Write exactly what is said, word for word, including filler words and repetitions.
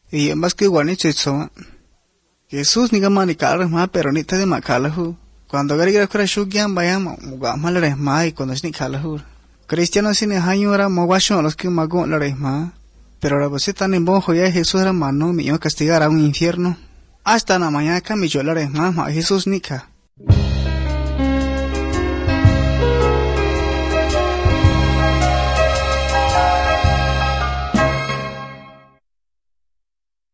Y en más que igual ni chicho. Jesús ni gama ni cala más pero ni te de macala hu. Cuando gari gra kura shugian bayam mugama la resma y cuando es ni cala hu. Cristiano sin haño era mogwashon los que magon la resma. Pero la voz tan en bon joya Jesús era mano me iba a castigar a un infierno. Hasta la mañana camilló la resma ma Jesús nika.